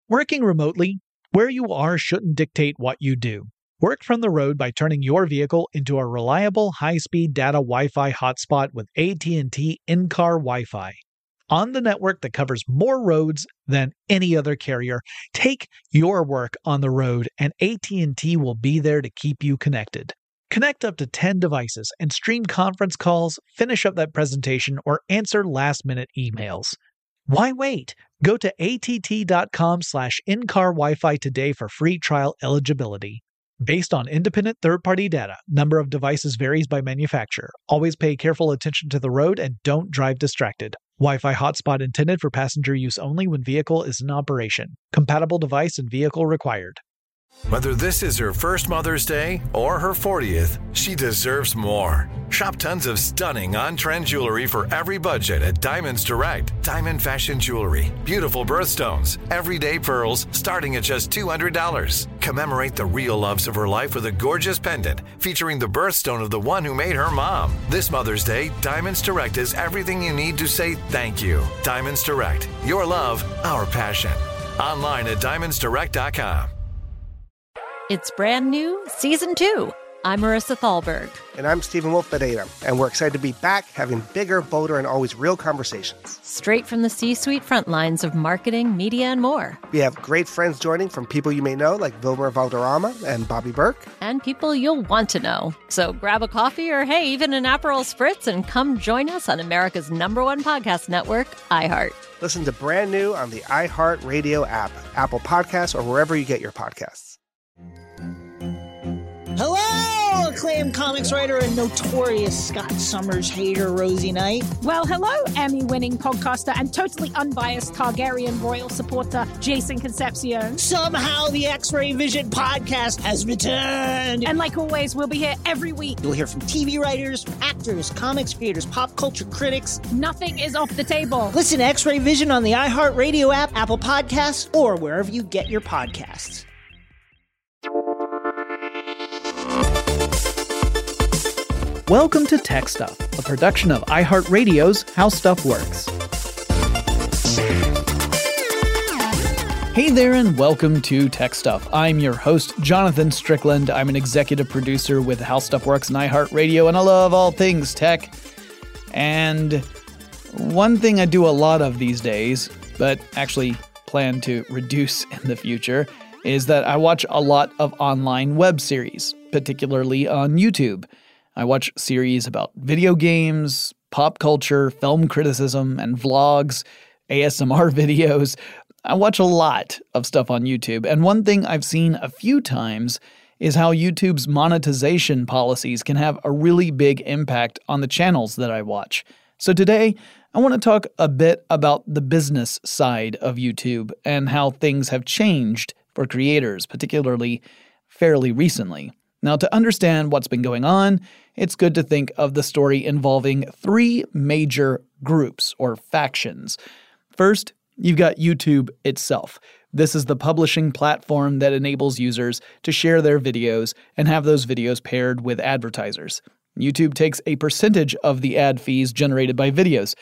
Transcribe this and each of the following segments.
Working remotely, where you are shouldn't dictate what you do. Work from the road by turning your vehicle into a reliable high-speed data Wi-Fi hotspot with AT&T in-car Wi-Fi. On the network that covers more roads than any other carrier, take your work on the road and AT&T will be there to keep you connected. Connect up to 10 devices and stream conference calls, finish up that presentation, or answer last-minute emails. Why wait? Go to att.com/in-car Wi-Fi today for free trial eligibility. Based on independent third-party data, number of devices varies by manufacturer. Always pay careful attention to the road and don't drive distracted. Wi-Fi hotspot intended for passenger use only when vehicle is in operation. Compatible device and vehicle required. Whether this is her first Mother's Day or her 40th, she deserves more. Shop tons of stunning on-trend jewelry for every budget at Diamonds Direct. Diamond fashion jewelry, beautiful birthstones, everyday pearls starting at just $200. Commemorate the real loves of her life with a gorgeous pendant featuring the birthstone of the one who made her mom. This Mother's Day, Diamonds Direct is everything you need to say thank you. Diamonds Direct, your love, our passion. Online at diamondsdirect.com. It's brand new, Season 2. I'm Marissa Thalberg. And I'm Stephen Wolf Pereira. And we're excited to be back having bigger, bolder, and always real conversations. Straight from the C-suite front lines of marketing, media, and more. We have great friends joining from people you may know, like Wilmer Valderrama and Bobby Burke. And people you'll want to know. So grab a coffee or, hey, even an Aperol Spritz and come join us on America's #1 podcast network, iHeart. Listen to Brand New on the iHeart Radio app, Apple Podcasts, or wherever you get your podcasts. Hello, acclaimed comics writer and notorious Scott Summers hater, Rosie Knight. Well, hello, Emmy-winning podcaster and totally unbiased Targaryen royal supporter, Jason Concepcion. Somehow the X-Ray Vision podcast has returned. And like always, we'll be here every week. You'll hear from TV writers, actors, comics creators, pop culture critics. Nothing is off the table. Listen to X-Ray Vision on the iHeartRadio app, Apple Podcasts, or wherever you get your podcasts. Welcome to Tech Stuff, a production of iHeartRadio's How Stuff Works. Hey there and welcome to Tech Stuff. I'm your host, Jonathan Strickland. I'm an executive producer with How Stuff Works and iHeartRadio, and I love all things tech. And one thing I do a lot of these days, but actually plan to reduce in the future, is that I watch a lot of online web series, particularly on YouTube. I watch series about video games, pop culture, film criticism, and vlogs, ASMR videos. I watch a lot of stuff on YouTube, and one thing I've seen a few times is how YouTube's monetization policies can have a really big impact on the channels that I watch. So today, I want to talk a bit about the business side of YouTube and how things have changed for creators, particularly fairly recently. Now, to understand what's been going on, it's good to think of the story involving three major groups or factions. First, you've got YouTube itself. This is the publishing platform that enables users to share their videos and have those videos paired with advertisers. YouTube takes a percentage of the ad fees generated by videos.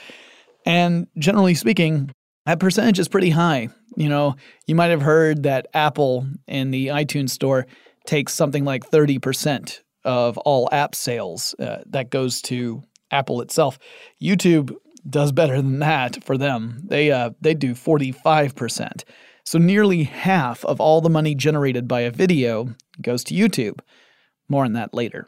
And generally speaking, that percentage is pretty high. You know, you might have heard that Apple in the iTunes store takes something like 30% of all app sales that goes to Apple itself. YouTube does better than that for them. They do 45%. So nearly half of all the money generated by a video goes to YouTube. More on that later.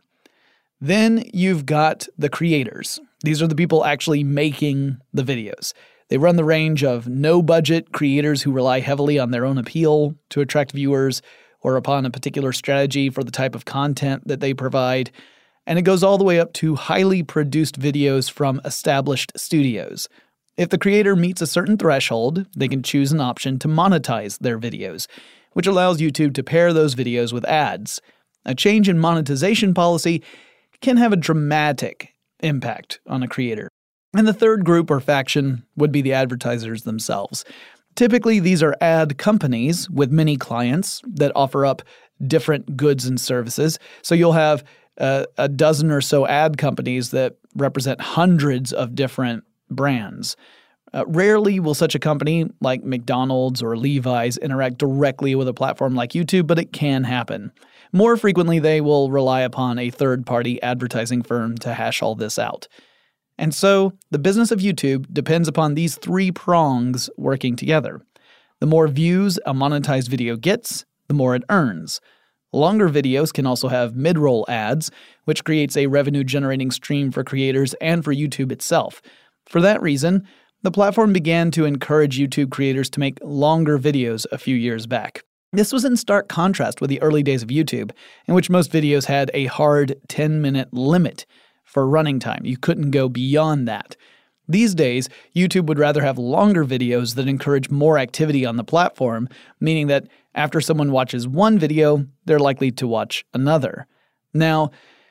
Then you've got the creators. These are the people actually making the videos. They run the range of no-budget creators who rely heavily on their own appeal to attract viewers or upon a particular strategy for the type of content that they provide. And it goes all the way up to highly produced videos from established studios. If the creator meets a certain threshold, they can choose an option to monetize their videos, which allows YouTube to pair those videos with ads. A change in monetization policy can have a dramatic impact on a creator. And the third group or faction would be the advertisers themselves. Typically, these are ad companies with many clients that offer up different goods and services. So you'll have a dozen or so ad companies that represent hundreds of different brands. Rarely will such a company like McDonald's or Levi's interact directly with a platform like YouTube, but it can happen. More frequently, they will rely upon a third-party advertising firm to hash all this out. And so, the business of YouTube depends upon these three prongs working together. The more views a monetized video gets, the more it earns. Longer videos can also have mid-roll ads, which creates a revenue-generating stream for creators and for YouTube itself. For that reason, the platform began to encourage YouTube creators to make longer videos a few years back. This was in stark contrast with the early days of YouTube, in which most videos had a hard 10-minute limit for running time. You couldn't go beyond that. These days, YouTube would rather have longer videos that encourage more activity on the platform, meaning that after someone watches one video, they're likely to watch another. Now,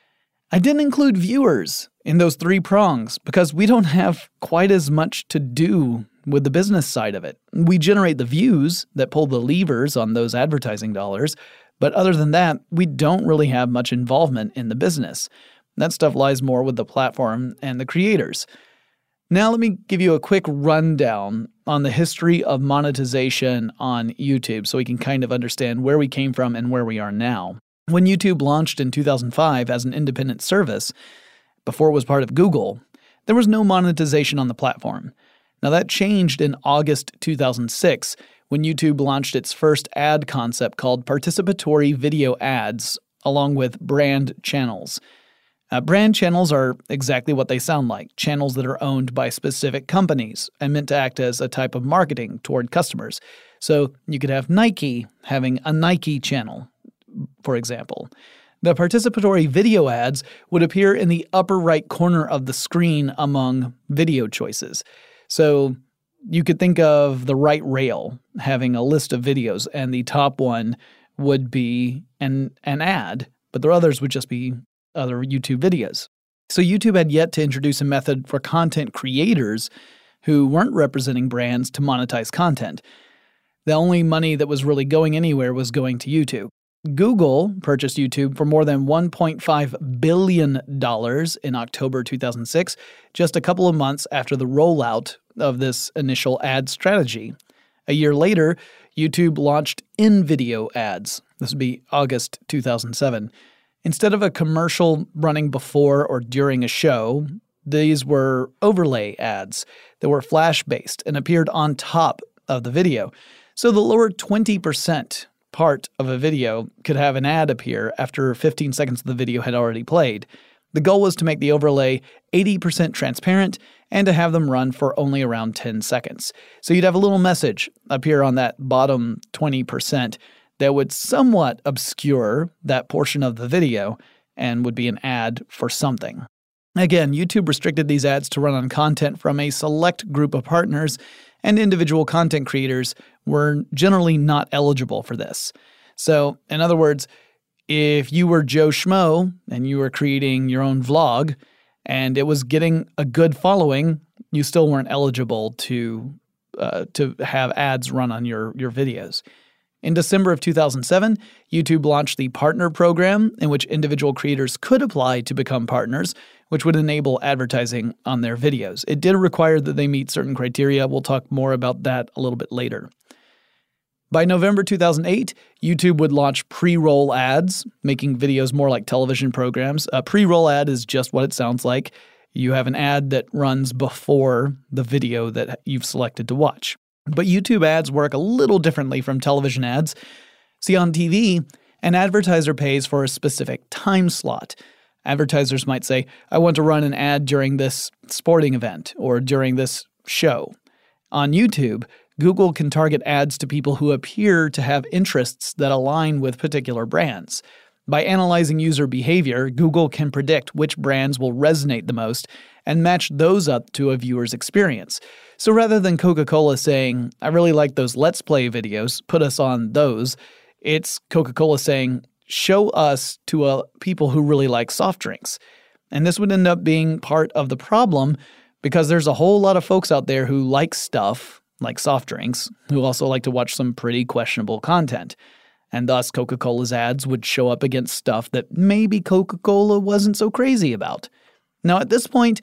I didn't include viewers in those three prongs because we don't have quite as much to do with the business side of it. We generate the views that pull the levers on those advertising dollars, but other than that, we don't really have much involvement in the business. That stuff lies more with the platform and the creators. Now let me give you a quick rundown on the history of monetization on YouTube so we can kind of understand where we came from and where we are now. When YouTube launched in 2005 as an independent service, before it was part of Google, there was no monetization on the platform. Now that changed in August 2006 when YouTube launched its first ad concept called participatory video ads, along with brand channels. Brand channels are exactly what they sound like, channels that are owned by specific companies and meant to act as a type of marketing toward customers. So you could have Nike having a Nike channel, for example. The participatory video ads would appear in the upper right corner of the screen among video choices. So you could think of the right rail having a list of videos, and the top one would be an ad, but the others would just be other YouTube videos. So YouTube had yet to introduce a method for content creators who weren't representing brands to monetize content. The only money that was really going anywhere was going to YouTube. Google purchased YouTube for more than $1.5 billion in October 2006, just a couple of months after the rollout of this initial ad strategy. A year later, YouTube launched in-video ads. This would be August 2007. Instead of a commercial running before or during a show, these were overlay ads that were flash-based and appeared on top of the video. So the lower 20% part of a video could have an ad appear after 15 seconds of the video had already played. The goal was to make the overlay 80% transparent and to have them run for only around 10 seconds. So you'd have a little message appear on that bottom 20% that would somewhat obscure that portion of the video and would be an ad for something. Again, YouTube restricted these ads to run on content from a select group of partners, and individual content creators were generally not eligible for this. So, in other words, if you were Joe Schmo and you were creating your own vlog and it was getting a good following, you still weren't eligible to have ads run on your videos. In December of 2007, YouTube launched the Partner Program, in which individual creators could apply to become partners, which would enable advertising on their videos. It did require that they meet certain criteria. We'll talk more about that a little bit later. By November 2008, YouTube would launch pre-roll ads, making videos more like television programs. A pre-roll ad is just what it sounds like. You have an ad that runs before the video that you've selected to watch. But YouTube ads work a little differently from television ads. See, on TV, an advertiser pays for a specific time slot. Advertisers might say, I want to run an ad during this sporting event or during this show. On YouTube, Google can target ads to people who appear to have interests that align with particular brands. By analyzing user behavior, Google can predict which brands will resonate the most and match those up to a viewer's experience. So rather than Coca-Cola saying, I really like those Let's Play videos, put us on those, it's Coca-Cola saying, show us to people who really like soft drinks. And this would end up being part of the problem because there's a whole lot of folks out there who like stuff, like soft drinks, who also like to watch some pretty questionable content. And thus Coca-Cola's ads would show up against stuff that maybe Coca-Cola wasn't so crazy about. Now at this point,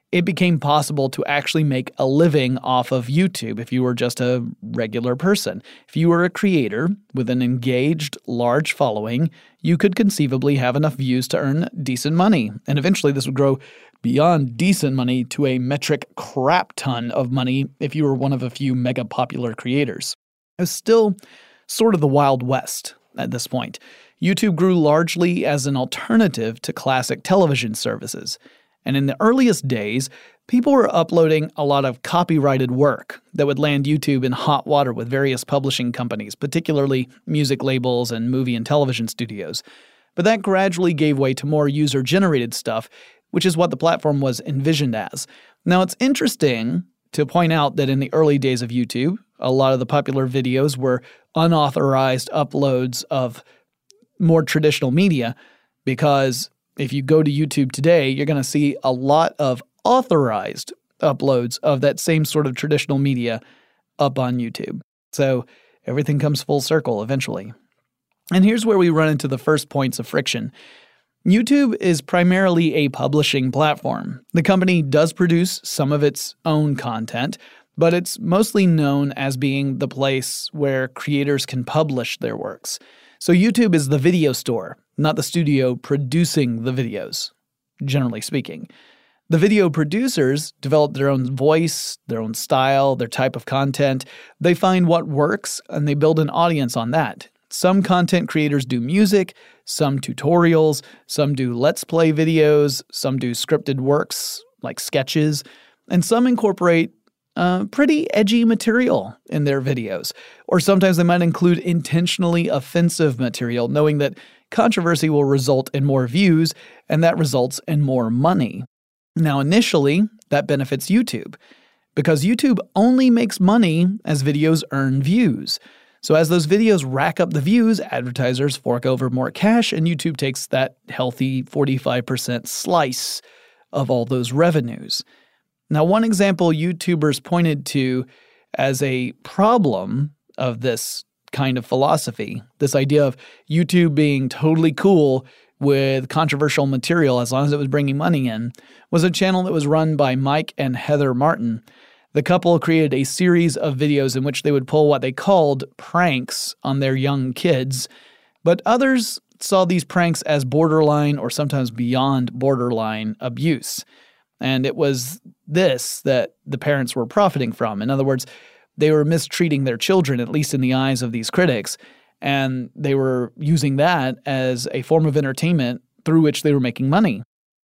it became possible to actually make a living off of YouTube if you were just a regular person. If you were a creator with an engaged, large following, you could conceivably have enough views to earn decent money. And eventually this would grow beyond decent money to a metric crap ton of money if you were one of a few mega popular creators. It was still sort of the Wild West at this point. YouTube grew largely as an alternative to classic television services. And in the earliest days, people were uploading a lot of copyrighted work that would land YouTube in hot water with various publishing companies, particularly music labels and movie and television studios. But that gradually gave way to more user-generated stuff, which is what the platform was envisioned as. Now, it's interesting to point out that in the early days of YouTube, a lot of the popular videos were unauthorized uploads of more traditional media, because if you go to YouTube today, you're going to see a lot of authorized uploads of that same sort of traditional media up on YouTube. So everything comes full circle eventually. And here's where we run into the first points of friction. YouTube is primarily a publishing platform. The company does produce some of its own content, but it's mostly known as being the place where creators can publish their works. So YouTube is the video store, not the studio producing the videos, generally speaking. The video producers develop their own voice, their own style, their type of content. They find what works, and they build an audience on that. Some content creators do music, some tutorials, some do Let's Play videos, some do scripted works like sketches, and some incorporate pretty edgy material in their videos. Or sometimes they might include intentionally offensive material, knowing that controversy will result in more views, and that results in more money. Now, initially, that benefits YouTube, because YouTube only makes money as videos earn views. So as those videos rack up the views, advertisers fork over more cash, and YouTube takes that healthy 45% slice of all those revenues. Now, one example YouTubers pointed to as a problem of this kind of philosophy, this idea of YouTube being totally cool with controversial material as long as it was bringing money in, was a channel that was run by Mike and Heather Martin. The couple created a series of videos in which they would pull what they called pranks on their young kids, but others saw these pranks as borderline or sometimes beyond borderline abuse. And it was this that the parents were profiting from. In other words, they were mistreating their children, at least in the eyes of these critics, and they were using that as a form of entertainment through which they were making money.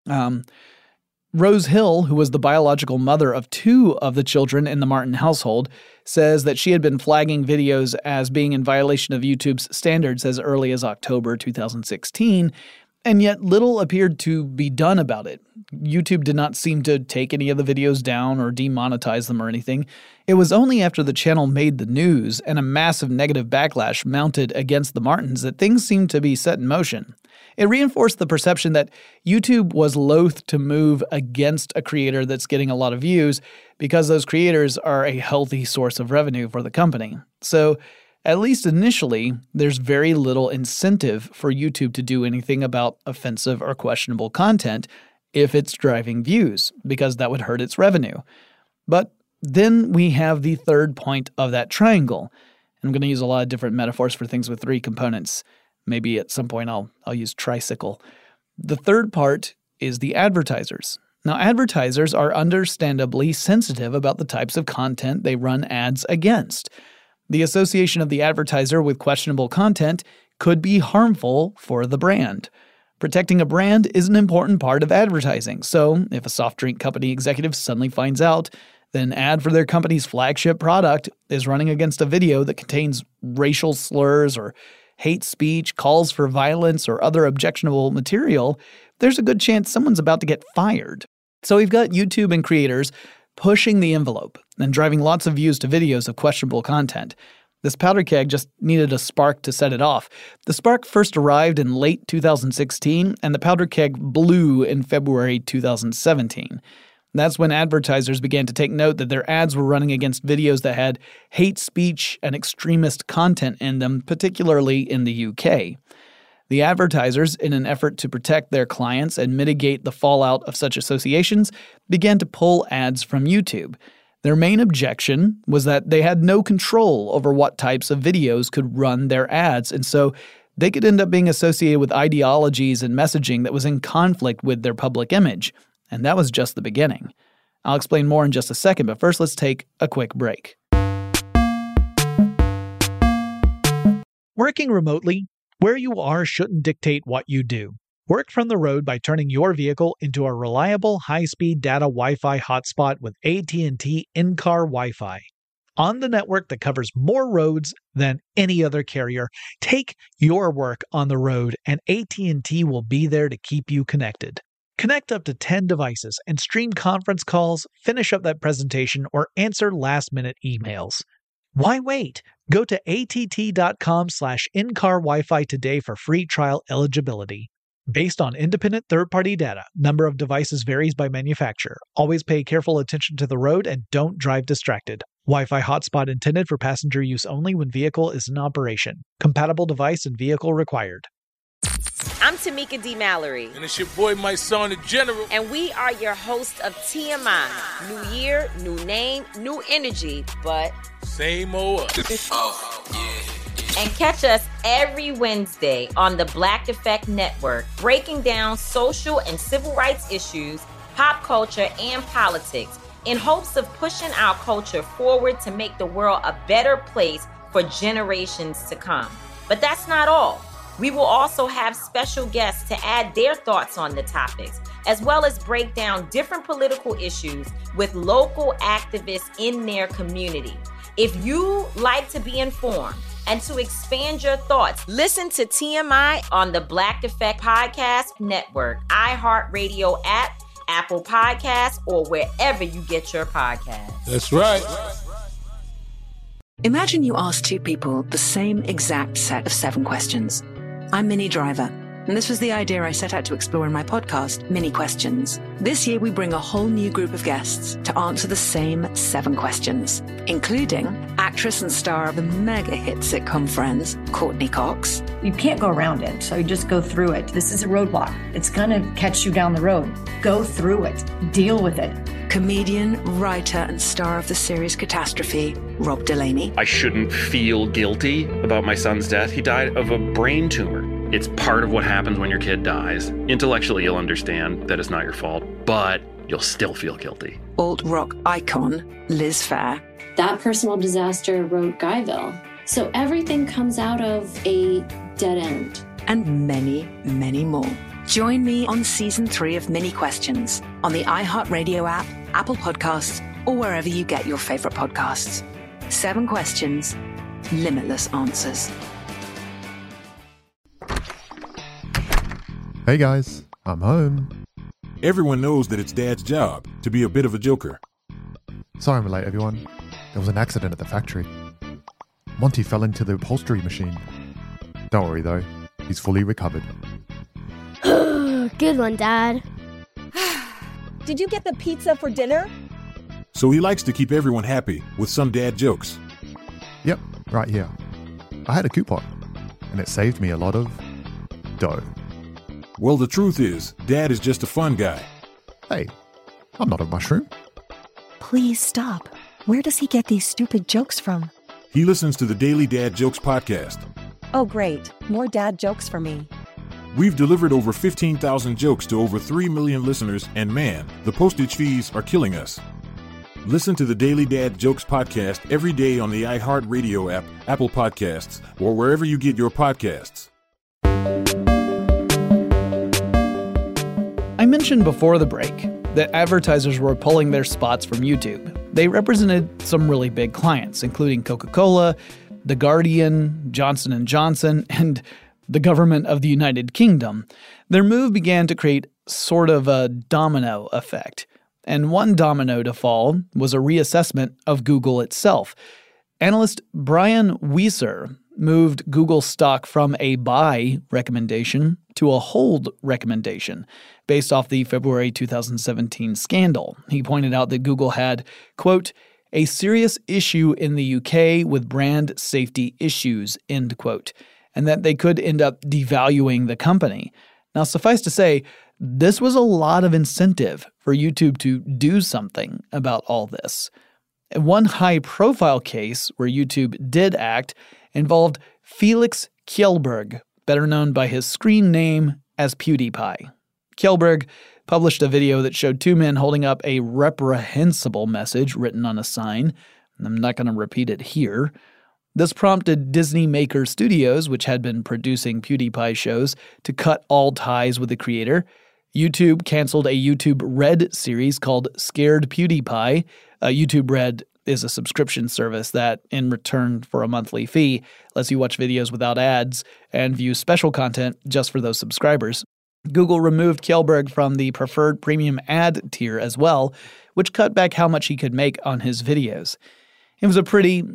Rose Hill, who was the biological mother of two of the children in the Martin household, says that she had been flagging videos as being in violation of YouTube's standards as early as October 2016, and yet little appeared to be done about it. YouTube did not seem to take any of the videos down or demonetize them or anything. It was only after the channel made the news and a massive negative backlash mounted against the Martins that things seemed to be set in motion. It reinforced the perception that YouTube was loath to move against a creator that's getting a lot of views because those creators are a healthy source of revenue for the company. So, at least initially, there's very little incentive for YouTube to do anything about offensive or questionable content if it's driving views, because that would hurt its revenue. But then we have the third point of that triangle. I'm going to use a lot of different metaphors for things with three components. Maybe at some point I'll use tricycle. The third part is the advertisers. Now, advertisers are understandably sensitive about the types of content they run ads against. The association of the advertiser with questionable content could be harmful for the brand. Protecting a brand is an important part of advertising, so if a soft drink company executive suddenly finds out that an ad for their company's flagship product is running against a video that contains racial slurs or hate speech, calls for violence, or other objectionable material, there's a good chance someone's about to get fired. So we've got YouTube and creators pushing the envelope and driving lots of views to videos of questionable content. This powder keg just needed a spark to set it off. The spark first arrived in late 2016, and the powder keg blew in February 2017. That's when advertisers began to take note that their ads were running against videos that had hate speech and extremist content in them, particularly in the UK. The advertisers, in an effort to protect their clients and mitigate the fallout of such associations, began to pull ads from YouTube. Their main objection was that they had no control over what types of videos could run their ads, and so they could end up being associated with ideologies and messaging that was in conflict with their public image. And that was just the beginning. I'll explain more in just a second, but first let's take a quick break. Working remotely, where you are shouldn't dictate what you do. Work from the road by turning your vehicle into a reliable high-speed data Wi-Fi hotspot with AT&T in-car Wi-Fi. On the network that covers more roads than any other carrier, take your work on the road and AT&T will be there to keep you connected. Connect up to 10 devices and stream conference calls, finish up that presentation, or answer last-minute emails. Why wait? Go to att.com/in-car Wi-Fi today for free trial eligibility. Based on independent third-party data, number of devices varies by manufacturer. Always pay careful attention to the road and don't drive distracted. Wi-Fi hotspot intended for passenger use only when vehicle is in operation. Compatible device and vehicle required. I'm Tamika D. Mallory. And it's your boy, my son, the General. And we are your hosts of TMI. New year, new name, new energy, but same old us. Oh, yeah. And catch us every Wednesday on the Black Effect Network, breaking down social and civil rights issues, pop culture, and politics in hopes of pushing our culture forward to make the world a better place for generations to come. But that's not all. We will also have special guests to add their thoughts on the topics, as well as break down different political issues with local activists in their community. If you like to be informed and to expand your thoughts, listen to TMI on the Black Effect Podcast Network, iHeartRadio app, Apple Podcasts, or wherever you get your podcasts. That's right. Imagine you ask two people the same exact set of 7 questions. I'm Minnie Driver, and this was the idea I set out to explore in my podcast, Mini Questions. This year, we bring a whole new group of guests to answer the same 7 questions, including actress and star of the mega hit sitcom Friends, Courtney Cox. You can't go around it, so you just go through it. This is a roadblock. It's going to catch you down the road. Go through it. Deal with it. Comedian, writer, and star of the series Catastrophe, Rob Delaney. I shouldn't feel guilty about my son's death. He died of a brain tumor. It's part of what happens when your kid dies. Intellectually, you'll understand that it's not your fault, but you'll still feel guilty. Alt-rock icon, Liz Phair. That personal disaster wrote Guyville. So everything comes out of a dead end. And many, many more. Join me on Season 3 of Mini Questions on the iHeartRadio app, Apple Podcasts, or wherever you get your favorite podcasts. 7 questions, limitless answers. Hey guys, I'm home. Everyone knows that it's Dad's job to be a bit of a joker. Sorry I'm late, everyone. There was an accident at the factory. Monty fell into the upholstery machine. Don't worry though, he's fully recovered. Good one, Dad. Did you get the pizza for dinner? So he likes to keep everyone happy with some dad jokes. Yep, right here. I had a coupon, and it saved me a lot of dough. Well, the truth is, Dad is just a fun guy. Hey, I'm not a mushroom. Please stop. Where does he get these stupid jokes from? He listens to the Daily Dad Jokes podcast. Oh, great. More dad jokes for me. We've delivered over 15,000 jokes to over 3 million listeners, and man, the postage fees are killing us. Listen to the Daily Dad Jokes podcast every day on the iHeartRadio app, Apple Podcasts, or wherever you get your podcasts. I mentioned before the break that advertisers were pulling their spots from YouTube. They represented some really big clients, including Coca-Cola, The Guardian, Johnson & Johnson, and the government of the United Kingdom. Their move began to create sort of a domino effect. And one domino to fall was a reassessment of Google itself. Analyst Brian Wieser moved Google stock from a buy recommendation to a hold recommendation based off the February 2017 scandal. He pointed out that Google had, quote, a serious issue in the UK with brand safety issues, end quote. and that they could end up devaluing the company. Now, suffice to say, this was a lot of incentive for YouTube to do something about all this. One high-profile case where YouTube did act involved Felix Kjellberg, better known by his screen name as PewDiePie. Kjellberg published a video that showed two men holding up a reprehensible message written on a sign. I'm not going to repeat it here. This prompted Disney Maker Studios, which had been producing PewDiePie shows, to cut all ties with the creator. YouTube canceled a YouTube Red series called Scared PewDiePie. YouTube Red is a subscription service that, in return for a monthly fee, lets you watch videos without ads and view special content just for those subscribers. Google removed Kjellberg from the preferred premium ad tier as well, which cut back how much he could make on his videos. It was a pretty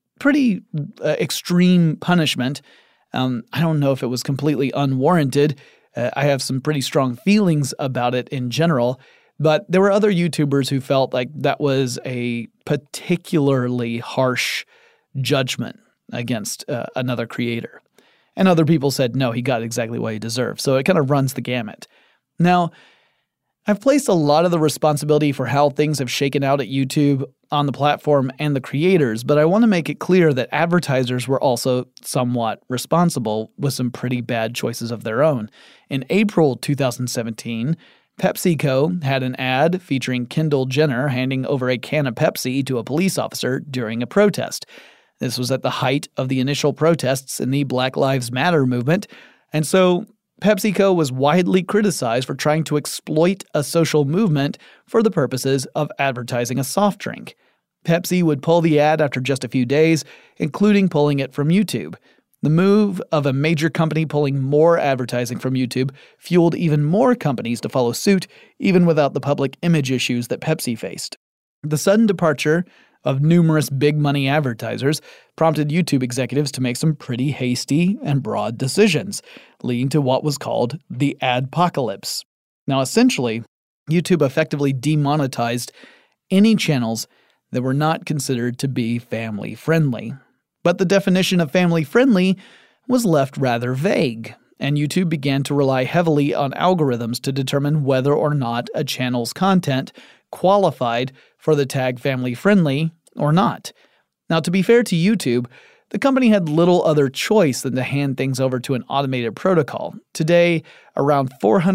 extreme punishment. I don't know if it was completely unwarranted. I have some pretty strong feelings about it in general, but there were other YouTubers who felt like that was a particularly harsh judgment against another creator. And other people said, no, he got exactly what he deserved. So it kind of runs the gamut. Now, I've placed a lot of the responsibility for how things have shaken out at YouTube on the platform and the creators, but I want to make it clear that advertisers were also somewhat responsible with some pretty bad choices of their own. In April 2017, PepsiCo had an ad featuring Kendall Jenner handing over a can of Pepsi to a police officer during a protest. This was at the height of the initial protests in the Black Lives Matter movement, and so PepsiCo was widely criticized for trying to exploit a social movement for the purposes of advertising a soft drink. Pepsi would pull the ad after just a few days, including pulling it from YouTube. The move of a major company pulling more advertising from YouTube fueled even more companies to follow suit, even without the public image issues that Pepsi faced. The sudden departure of numerous big-money advertisers prompted YouTube executives to make some pretty hasty and broad decisions, leading to what was called the adpocalypse. Now, essentially, YouTube effectively demonetized any channels that were not considered to be family-friendly. But the definition of family-friendly was left rather vague, and YouTube began to rely heavily on algorithms to determine whether or not a channel's content qualified for the tag family-friendly or not. Now, to be fair to YouTube, the company had little other choice than to hand things over to an automated protocol. Today, around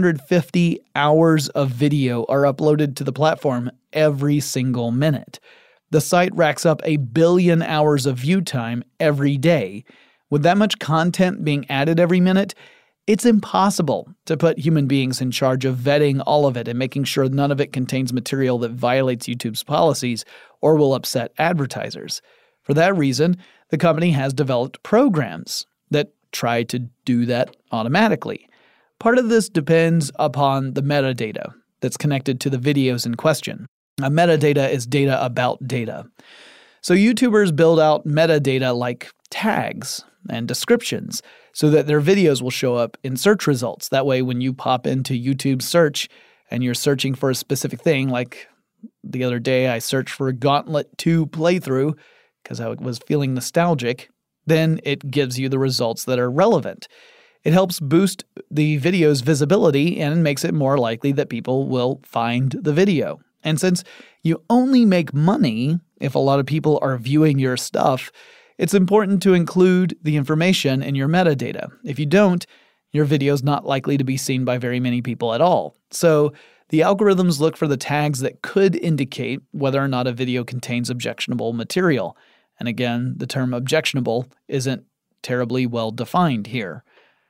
450 hours of video are uploaded to the platform every single minute. The site racks up 1 billion hours of view time every day. With that much content being added every minute, it's impossible to put human beings in charge of vetting all of it and making sure none of it contains material that violates YouTube's policies or will upset advertisers. For that reason, the company has developed programs that try to do that automatically. Part of this depends upon the metadata that's connected to the videos in question. Metadata is data about data. So YouTubers build out metadata like tags and descriptions so that their videos will show up in search results. That way, when you pop into YouTube search and you're searching for a specific thing, like the other day I searched for Gauntlet 2 playthrough because I was feeling nostalgic, then it gives you the results that are relevant. It helps boost the video's visibility and makes it more likely that people will find the video. And since you only make money if a lot of people are viewing your stuff, it's important to include the information in your metadata. If you don't, your video's not likely to be seen by very many people at all. So the algorithms look for the tags that could indicate whether or not a video contains objectionable material. And again, the term objectionable isn't terribly well defined here.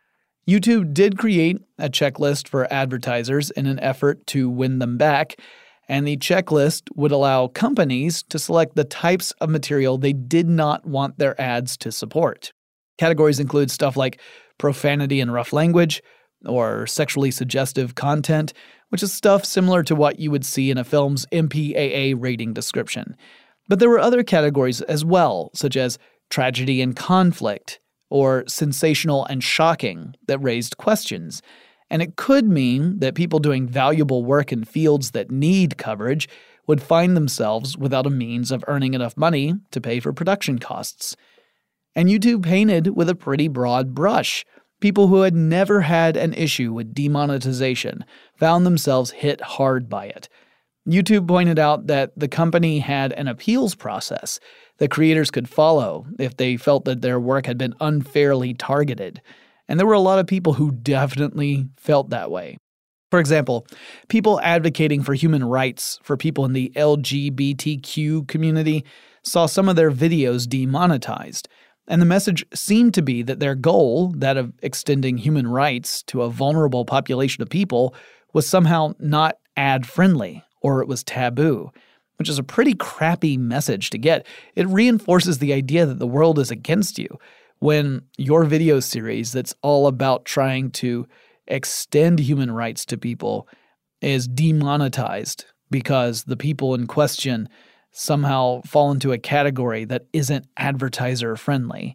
YouTube did create a checklist for advertisers in an effort to win them back, and the checklist would allow companies to select the types of material they did not want their ads to support. Categories include stuff like profanity and rough language, or sexually suggestive content, which is stuff similar to what you would see in a film's MPAA rating description. But there were other categories as well, such as tragedy and conflict, or sensational and shocking, that raised questions. And it could mean that people doing valuable work in fields that need coverage would find themselves without a means of earning enough money to pay for production costs. And YouTube painted with a pretty broad brush. People who had never had an issue with demonetization found themselves hit hard by it. YouTube pointed out that the company had an appeals process that creators could follow if they felt that their work had been unfairly targeted. And there were a lot of people who definitely felt that way. For example, people advocating for human rights for people in the LGBTQ community saw some of their videos demonetized. And the message seemed to be that their goal, that of extending human rights to a vulnerable population of people, was somehow not ad-friendly, or it was taboo, which is a pretty crappy message to get. It reinforces the idea that the world is against you when your video series that's all about trying to extend human rights to people is demonetized because the people in question somehow fall into a category that isn't advertiser friendly.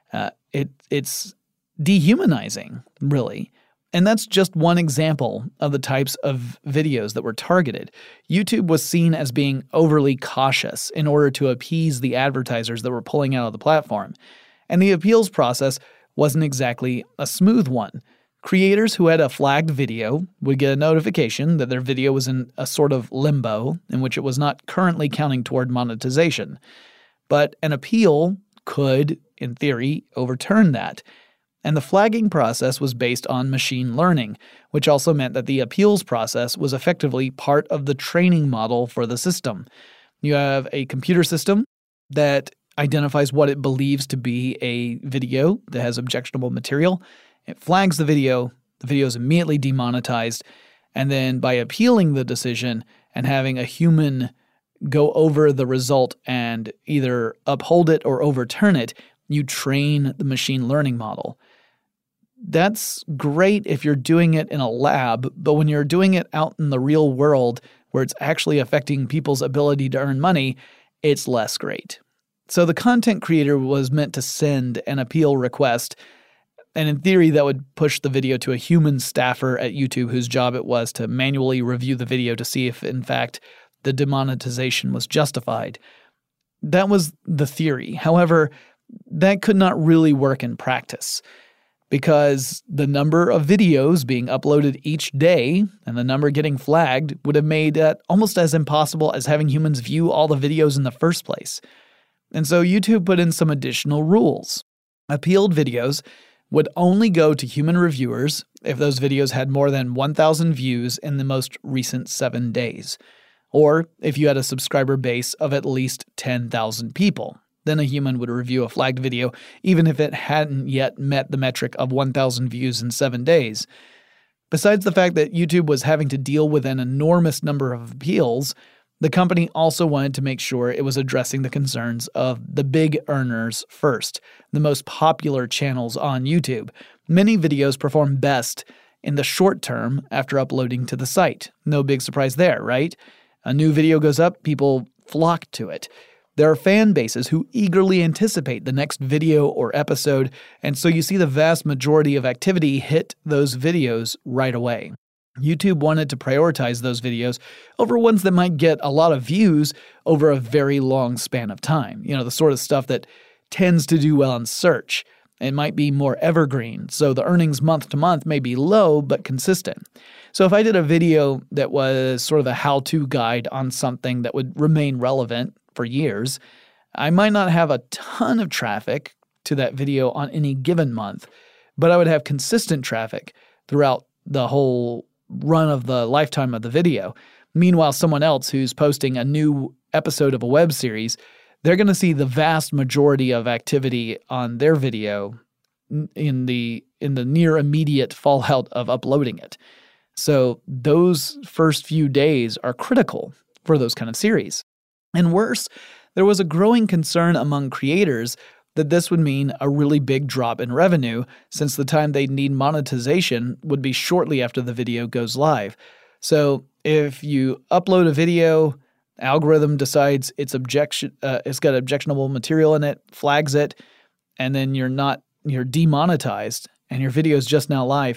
It's dehumanizing, really. And that's just one example of the types of videos that were targeted. YouTube was seen as being overly cautious in order to appease the advertisers that were pulling out of the platform. And the appeals process wasn't exactly a smooth one. Creators who had a flagged video would get a notification that their video was in a sort of limbo in which it was not currently counting toward monetization. But an appeal could, in theory, overturn that. And the flagging process was based on machine learning, which also meant that the appeals process was effectively part of the training model for the system. You have a computer system that identifies what it believes to be a video that has objectionable material. It flags the video is immediately demonetized, and then by appealing the decision and having a human go over the result and either uphold it or overturn it, you train the machine learning model. That's great if you're doing it in a lab, but when you're doing it out in the real world where it's actually affecting people's ability to earn money, it's less great. So the content creator was meant to send an appeal request, and in theory that would push the video to a human staffer at YouTube whose job it was to manually review the video to see if, in fact, the demonetization was justified. That was the theory. However, that could not really work in practice, because the number of videos being uploaded each day and the number getting flagged would have made that almost as impossible as having humans view all the videos in the first place. And so YouTube put in some additional rules. Appealed videos would only go to human reviewers if those videos had more than 1,000 views in the most recent 7 days, or if you had a subscriber base of at least 10,000 people. Then a human would review a flagged video even if it hadn't yet met the metric of 1,000 views in 7 days. Besides the fact that YouTube was having to deal with an enormous number of appeals, the company also wanted to make sure it was addressing the concerns of the big earners first, the most popular channels on YouTube. Many videos perform best in the short term after uploading to the site. No big surprise there, right? A new video goes up, people flock to it. There are fan bases who eagerly anticipate the next video or episode, and so you see the vast majority of activity hit those videos right away. YouTube wanted to prioritize those videos over ones that might get a lot of views over a very long span of time. You know, the sort of stuff that tends to do well in search. It might be more evergreen, so the earnings month to month may be low but consistent. So if I did a video that was sort of a how-to guide on something that would remain relevant for years, I might not have a ton of traffic to that video on any given month, but I would have consistent traffic throughout the whole run of the lifetime of the video. Meanwhile, someone else who's posting a new episode of a web series, they're going to see the vast majority of activity on their video in the near immediate fallout of uploading it. So those first few days are critical for those kind of series. And worse, there was a growing concern among creators that this would mean a really big drop in revenue, since the time they'd need monetization would be shortly after the video goes live. So if you upload a video, algorithm decides it's got objectionable material in it, flags it, and then you're demonetized and your video is just now live,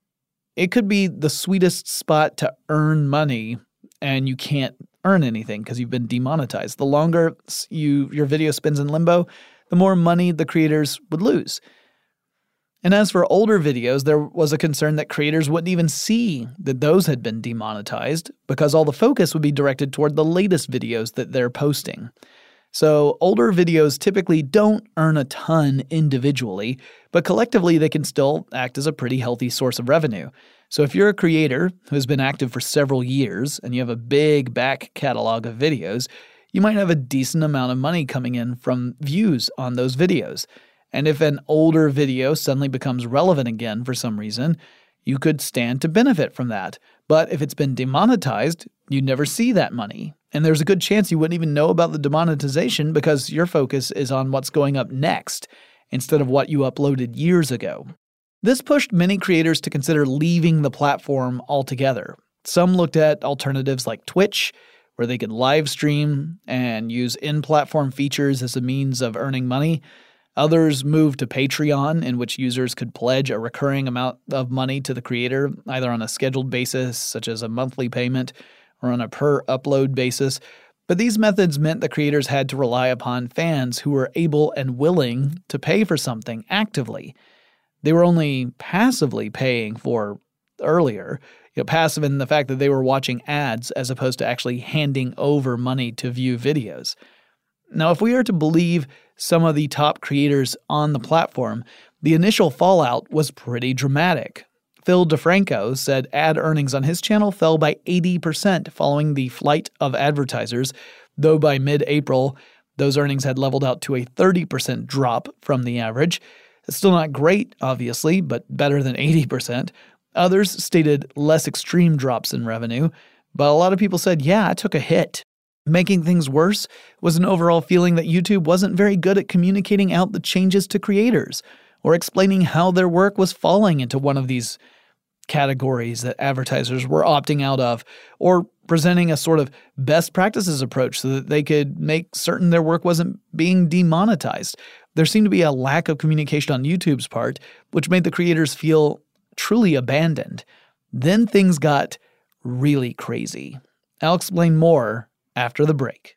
it could be the sweetest spot to earn money and you can't earn anything because you've been demonetized. The longer your video spins in limbo, the more money the creators would lose. And as for older videos, there was a concern that creators wouldn't even see that those had been demonetized because all the focus would be directed toward the latest videos that they're posting. So older videos typically don't earn a ton individually, but collectively they can still act as a pretty healthy source of revenue. So if you're a creator who has been active for several years and you have a big back catalog of videos, you might have a decent amount of money coming in from views on those videos. And if an older video suddenly becomes relevant again for some reason, you could stand to benefit from that. But if it's been demonetized, you'd never see that money. And there's a good chance you wouldn't even know about the demonetization because your focus is on what's going up next instead of what you uploaded years ago. This pushed many creators to consider leaving the platform altogether. Some looked at alternatives like Twitch, where they could live stream and use in-platform features as a means of earning money. Others moved to Patreon, in which users could pledge a recurring amount of money to the creator, either on a scheduled basis, such as a monthly payment, or on a per-upload basis. But these methods meant the creators had to rely upon fans who were able and willing to pay for something actively. They were only passively paying for earlier, passive in the fact that they were watching ads as opposed to actually handing over money to view videos. Now, if we are to believe some of the top creators on the platform, the initial fallout was pretty dramatic. Phil DeFranco said ad earnings on his channel fell by 80% following the flight of advertisers, though by mid-April, those earnings had leveled out to a 30% drop from the average. It's still not great, obviously, but better than 80%. Others stated less extreme drops in revenue, but a lot of people said, yeah, I took a hit. Making things worse was an overall feeling that YouTube wasn't very good at communicating out the changes to creators or explaining how their work was falling into one of these categories that advertisers were opting out of, or presenting a sort of best practices approach so that they could make certain their work wasn't being demonetized. There seemed to be a lack of communication on YouTube's part, which made the creators feel truly abandoned. Then things got really crazy. I'll explain more after the break.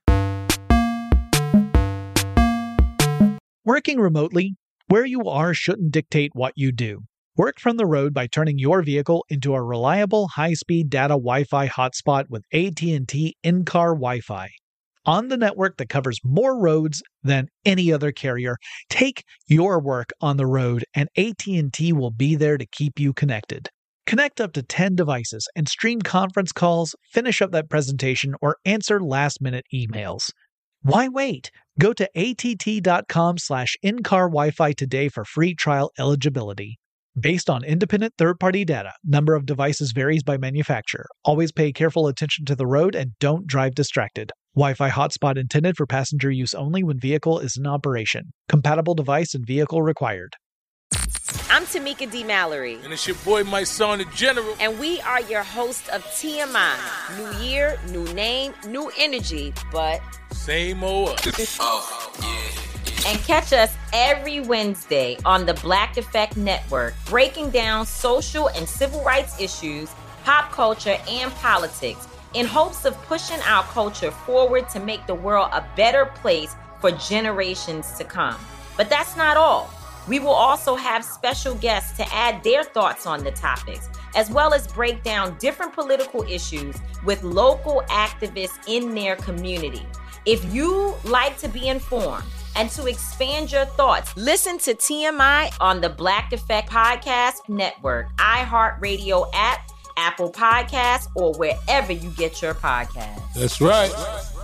Working remotely, where you are shouldn't dictate what you do. Work from the road by turning your vehicle into a reliable high-speed data Wi-Fi hotspot with AT&T in-car Wi-Fi. On the network that covers more roads than any other carrier, take your work on the road and AT&T will be there to keep you connected. Connect up to 10 devices and stream conference calls, finish up that presentation, or answer last-minute emails. Why wait? Go to att.com/in-car Wi-Fi today for free trial eligibility. Based on independent third-party data, number of devices varies by manufacturer. Always pay careful attention to the road and don't drive distracted. Wi-Fi hotspot intended for passenger use only when vehicle is in operation. Compatible device and vehicle required. I'm Tamika D. Mallory. And it's your boy, my son, the General. And we are your hosts of TMI. New year, new name, new energy, but same old us. Oh, yeah. And catch us every Wednesday on the Black Effect Network, breaking down social and civil rights issues, pop culture, and politics in hopes of pushing our culture forward to make the world a better place for generations to come. But that's not all. We will also have special guests to add their thoughts on the topics, as well as break down different political issues with local activists in their community. If you like to be informed and to expand your thoughts, listen to TMI on the Black Effect Podcast Network, iHeartRadio app, Apple Podcasts, or wherever you get your podcasts. That's right.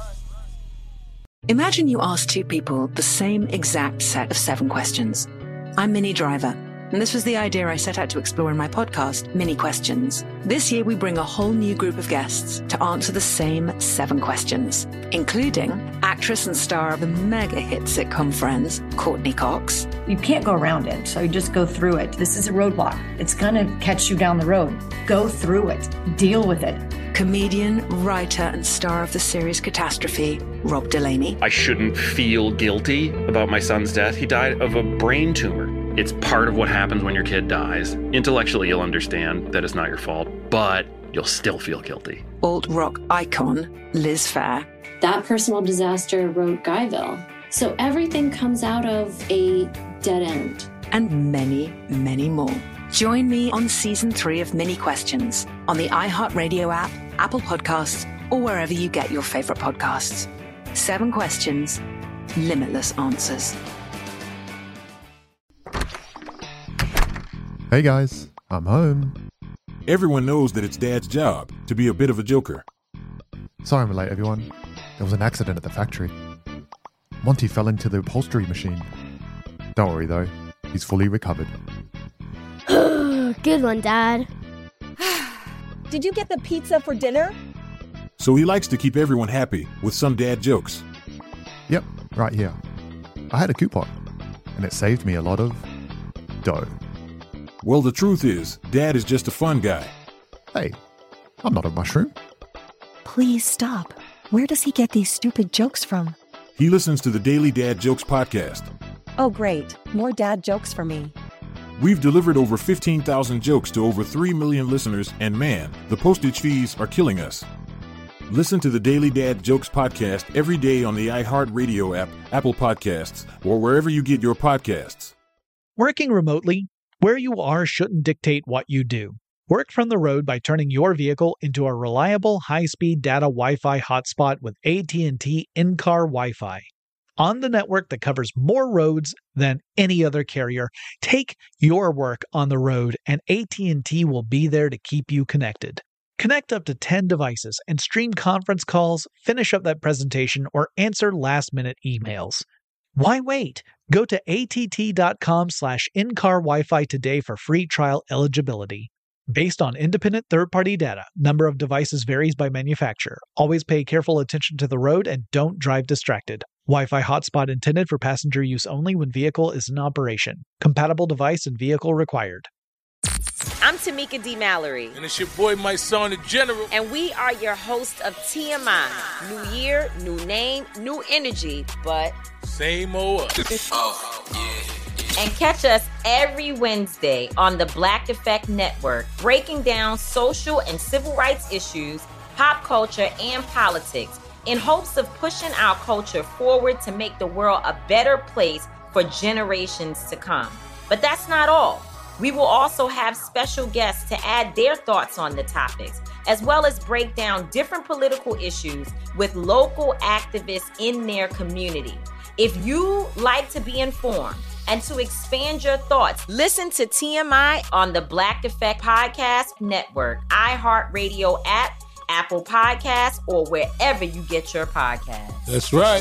Imagine you ask two people the same exact set of 7 questions. I'm Minnie Driver, and this was the idea I set out to explore in my podcast, Mini Questions. This year, we bring a whole new group of guests to answer the same 7 questions, including actress and star of the mega hit sitcom Friends, Courtney Cox. You can't go around it, so you just go through it. This is a roadblock. It's going to catch you down the road. Go through it. Deal with it. Comedian, writer, and star of the series Catastrophe, Rob Delaney. I shouldn't feel guilty about my son's death. He died of a brain tumor. It's part of what happens when your kid dies. Intellectually, you'll understand that it's not your fault, but you'll still feel guilty. Alt-rock icon, Liz Phair. That personal disaster wrote Guyville. So everything comes out of a dead end. And many, many more. Join me on Season 3 of Mini Questions on the iHeartRadio app, Apple Podcasts, or wherever you get your favorite podcasts. 7 questions, limitless answers. Hey guys, I'm home. Everyone knows that it's Dad's job to be a bit of a joker. Sorry I'm late, everyone. There was an accident at the factory. Monty fell into the upholstery machine. Don't worry though, he's fully recovered. Good one, Dad. Did you get the pizza for dinner? So he likes to keep everyone happy with some dad jokes. Yep, right here. I had a coupon, and it saved me a lot of dough. Well, the truth is, Dad is just a fun guy. Hey, I'm not a mushroom. Please stop. Where does he get these stupid jokes from? He listens to the Daily Dad Jokes podcast. Oh, great. More dad jokes for me. We've delivered over 15,000 jokes to over 3 million listeners, and man, the postage fees are killing us. Listen to the Daily Dad Jokes podcast every day on the iHeartRadio app, Apple Podcasts, or wherever you get your podcasts. Working remotely, where you are shouldn't dictate what you do. Work from the road by turning your vehicle into a reliable high-speed data Wi-Fi hotspot with AT&T in-car Wi-Fi. On the network that covers more roads than any other carrier, take your work on the road and AT&T will be there to keep you connected. Connect up to 10 devices and stream conference calls, finish up that presentation, or answer last-minute emails. Why wait? Go to att.com/in-car Wi-Fi today for free trial eligibility. Based on independent third-party data, number of devices varies by manufacturer. Always pay careful attention to the road and don't drive distracted. Wi-Fi hotspot intended for passenger use only when vehicle is in operation. Compatible device and vehicle required. I'm Tamika D. Mallory. And it's your boy, my son, the General. And we are your host of TMI. New year, new name, new energy, but same old. And catch us every Wednesday on the Black Effect Network, breaking down social and civil rights issues, pop culture, and politics in hopes of pushing our culture forward to make the world a better place for generations to come. But that's not all. We will also have special guests to add their thoughts on the topics, as well as break down different political issues with local activists in their community. If you like to be informed and to expand your thoughts, listen to TMI on the Black Effect Podcast Network, iHeartRadio app, Apple Podcasts, or wherever you get your podcasts. That's right.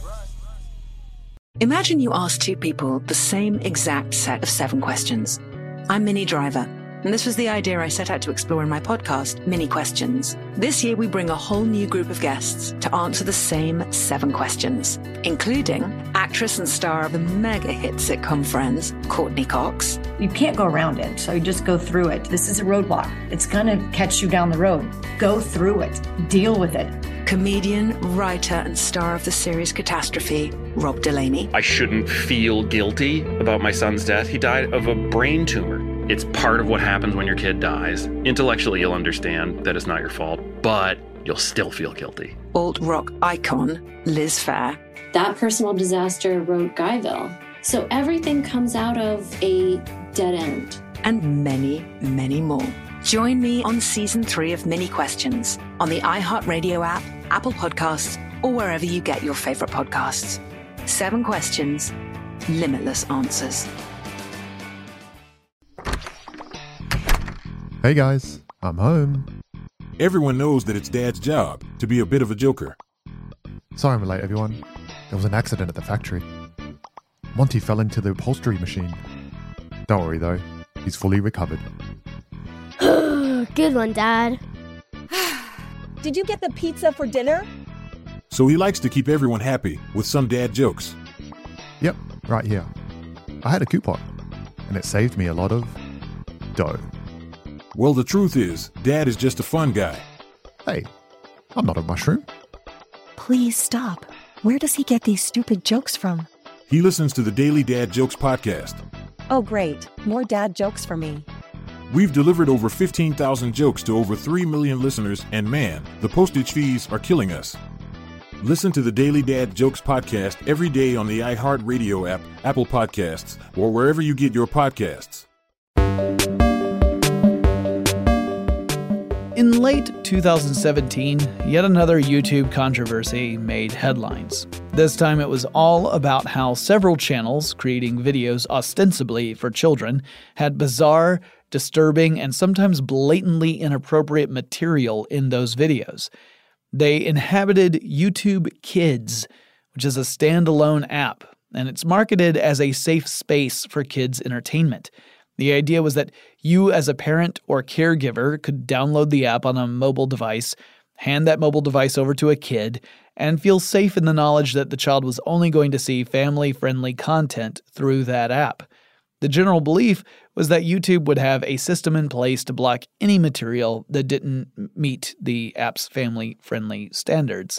Imagine you ask 2 people the same exact set of 7 questions. I'm Minnie Driver, and this was the idea I set out to explore in my podcast, Mini Questions. This year, we bring a whole new group of guests to answer the same 7 questions, including actress and star of the mega hit sitcom Friends, Courtney Cox. You can't go around it, so you just go through it. This is a roadblock. It's going to catch you down the road. Go through it. Deal with it. Comedian, writer, and star of the series Catastrophe, Rob Delaney. I shouldn't feel guilty about my son's death. He died of a brain tumor. It's part of what happens when your kid dies. Intellectually, you'll understand that it's not your fault, but you'll still feel guilty. Alt-rock icon, Liz Phair. That personal disaster wrote Guyville. So everything comes out of a dead end. And many, many more. Join me on Season 3 of Mini Questions on the iHeartRadio app, Apple Podcasts, or wherever you get your favorite podcasts. 7 questions, limitless answers. Hey guys, I'm home. Everyone knows that it's Dad's job to be a bit of a joker. Sorry I'm late, everyone. There was an accident at the factory. Monty fell into the upholstery machine. Don't worry though, he's fully recovered. Good one, Dad. Did you get the pizza for dinner? So he likes to keep everyone happy with some dad jokes. Yep, right here. I had a coupon, and it saved me a lot of dough. Well, the truth is, Dad is just a fun guy. Hey, I'm not a mushroom. Please stop. Where does he get these stupid jokes from? He listens to the Daily Dad Jokes podcast. Oh, great. More dad jokes for me. We've delivered over 15,000 jokes to over 3 million listeners, and man, the postage fees are killing us. Listen to the Daily Dad Jokes podcast every day on the iHeartRadio app, Apple Podcasts, or wherever you get your podcasts. In late 2017, yet another YouTube controversy made headlines. This time it was all about how several channels creating videos ostensibly for children had bizarre, disturbing, and sometimes blatantly inappropriate material in those videos. They inhabited YouTube Kids, which is a standalone app, and it's marketed as a safe space for kids' entertainment. The idea was that you as a parent or caregiver could download the app on a mobile device, hand that mobile device over to a kid, and feel safe in the knowledge that the child was only going to see family-friendly content through that app. The general belief was that YouTube would have a system in place to block any material that didn't meet the app's family-friendly standards.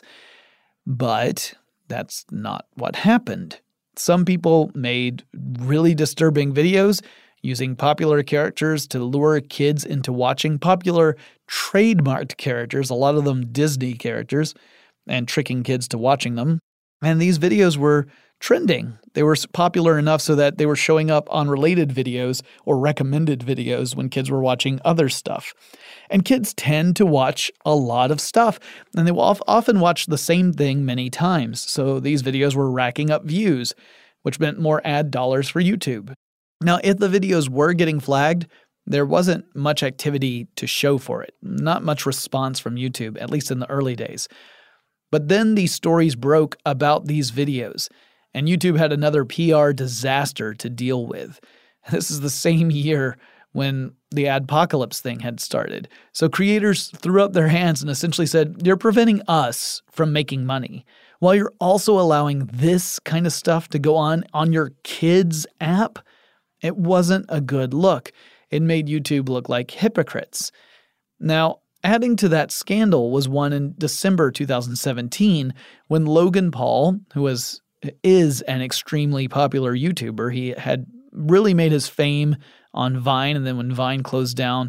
But that's not what happened. Some people made really disturbing videos using popular characters to lure kids into watching popular trademarked characters, a lot of them Disney characters, and tricking kids to watching them. And these videos were trending. They were popular enough so that they were showing up on related videos or recommended videos when kids were watching other stuff. And kids tend to watch a lot of stuff, and they will often watch the same thing many times. So these videos were racking up views, which meant more ad dollars for YouTube. Now, if the videos were getting flagged, there wasn't much activity to show for it. Not much response from YouTube, at least in the early days. But then these stories broke about these videos, and YouTube had another PR disaster to deal with. This is the same year when the adpocalypse thing had started. So creators threw up their hands and essentially said, you're preventing us from making money, while you're also allowing this kind of stuff to go on your kids' app. It wasn't a good look. It made YouTube look like hypocrites. Now, adding to that scandal was one in December 2017 when Logan Paul, who is an extremely popular YouTuber, he had really made his fame on Vine, and then when Vine closed down,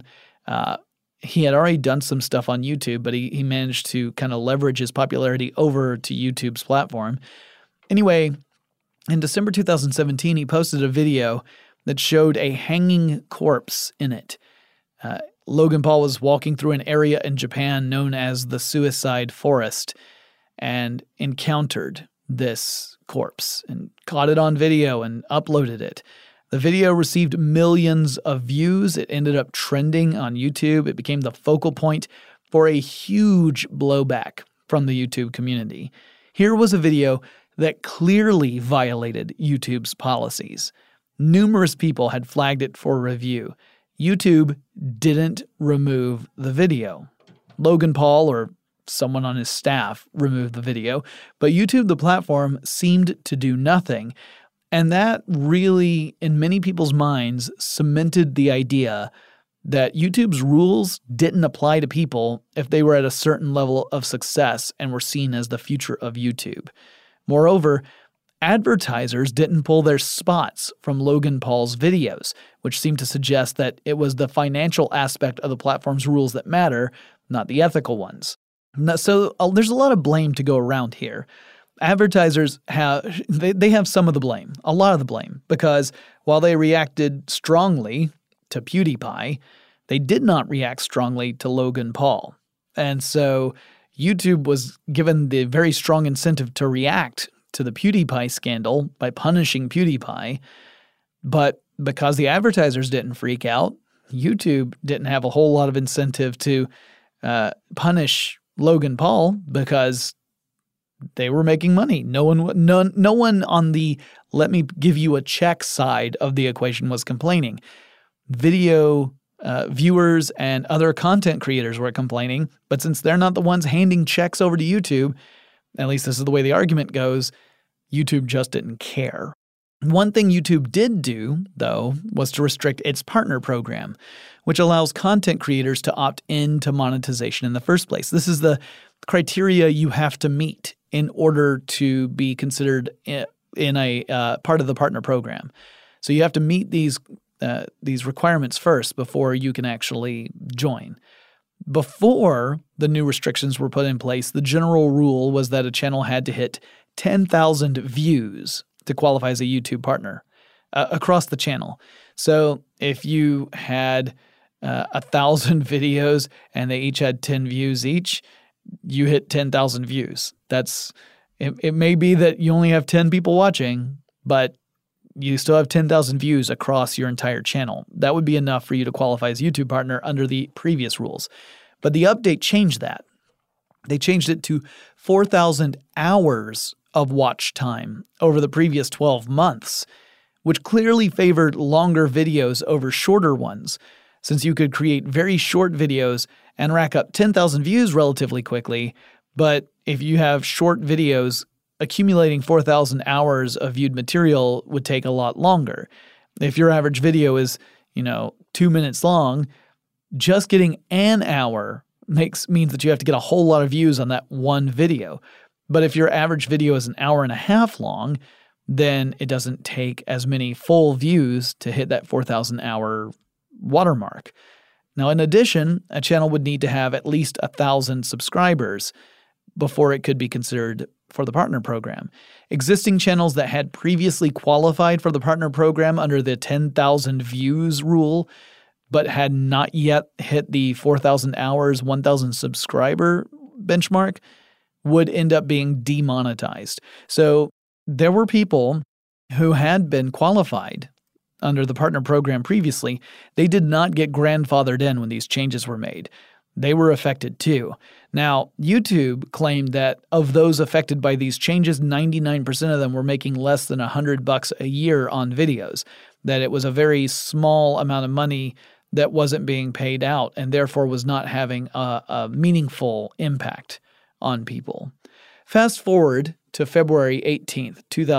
he had already done some stuff on YouTube, but he managed to kind of leverage his popularity over to YouTube's platform. Anyway, in December 2017, he posted a video that showed a hanging corpse in it. Logan Paul was walking through an area in Japan known as the Suicide Forest and encountered this corpse and caught it on video and uploaded it. The video received millions of views. It ended up trending on YouTube. It became the focal point for a huge blowback from the YouTube community. Here was a video that clearly violated YouTube's policies. Numerous people had flagged it for review. YouTube didn't remove the video. Logan Paul or someone on his staff removed the video, but YouTube, the platform, seemed to do nothing. And that really, in many people's minds, cemented the idea that YouTube's rules didn't apply to people if they were at a certain level of success and were seen as the future of YouTube. Moreover, advertisers didn't pull their spots from Logan Paul's videos, which seemed to suggest that it was the financial aspect of the platform's rules that matter, not the ethical ones. So there's a lot of blame to go around here. Advertisers have some of the blame, a lot of the blame, because while they reacted strongly to PewDiePie, they did not react strongly to Logan Paul. And so YouTube was given the very strong incentive to react to the PewDiePie scandal by punishing PewDiePie. But because the advertisers didn't freak out, YouTube didn't have a whole lot of incentive to punish Logan Paul because they were making money. No one on the let me give you a check side of the equation was complaining. Video viewers and other content creators were complaining, but since they're not the ones handing checks over to YouTube, at least this is the way the argument goes, YouTube just didn't care. One thing YouTube did do, though, was to restrict its partner program, which allows content creators to opt into monetization in the first place. This is the criteria you have to meet in order to be considered in a part of the partner program. So you have to meet these requirements first before you can actually join. Before the new restrictions were put in place, the general rule was that a channel had to hit 10,000 views to qualify as a YouTube partner across the channel. So if you had 1,000 videos and they each had 10 views each, you hit 10,000 views. It may be that you only have 10 people watching, but you still have 10,000 views across your entire channel. That would be enough for you to qualify as a YouTube partner under the previous rules. But the update changed that. They changed it to 4,000 hours of watch time over the previous 12 months, which clearly favored longer videos over shorter ones, since you could create very short videos and rack up 10,000 views relatively quickly. But if you have short videos, accumulating 4,000 hours of viewed material would take a lot longer. If your average video is, 2 minutes long, just getting an hour means that you have to get a whole lot of views on that one video. But if your average video is an hour and a half long, then it doesn't take as many full views to hit that 4,000 hour watermark. Now, in addition, a channel would need to have at least 1,000 subscribers before it could be considered for the partner program. Existing channels that had previously qualified for the partner program under the 10,000 views rule, but had not yet hit the 4,000 hours, 1,000 subscriber benchmark, would end up being demonetized. So there were people who had been qualified under the partner program previously. They did not get grandfathered in when these changes were made. They were affected too. Now, YouTube claimed that of those affected by these changes, 99% of them were making less than $100 a year on videos, that it was a very small amount of money that wasn't being paid out and therefore was not having a meaningful impact on people. Fast forward to February 18th,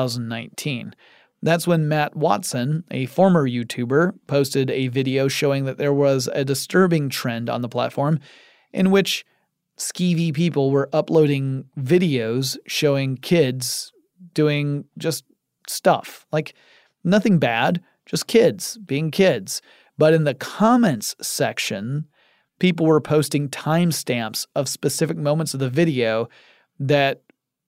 2019. That's when Matt Watson, a former YouTuber, posted a video showing that there was a disturbing trend on the platform in which skeevy people were uploading videos showing kids doing just stuff. Like nothing bad, just kids being kids. But in the comments section, people were posting timestamps of specific moments of the video that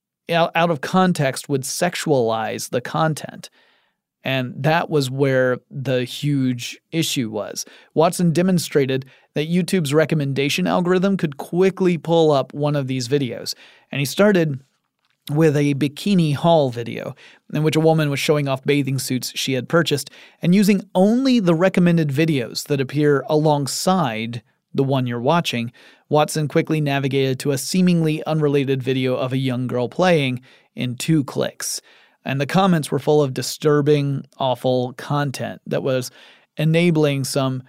out of context would sexualize the content. And that was where the huge issue was. Watson demonstrated that YouTube's recommendation algorithm could quickly pull up one of these videos. And he started with a bikini haul video in which a woman was showing off bathing suits she had purchased and using only the recommended videos that appear alongside the one you're watching. Watson quickly navigated to a seemingly unrelated video of a young girl playing in 2 clicks. And the comments were full of disturbing, awful content that was enabling some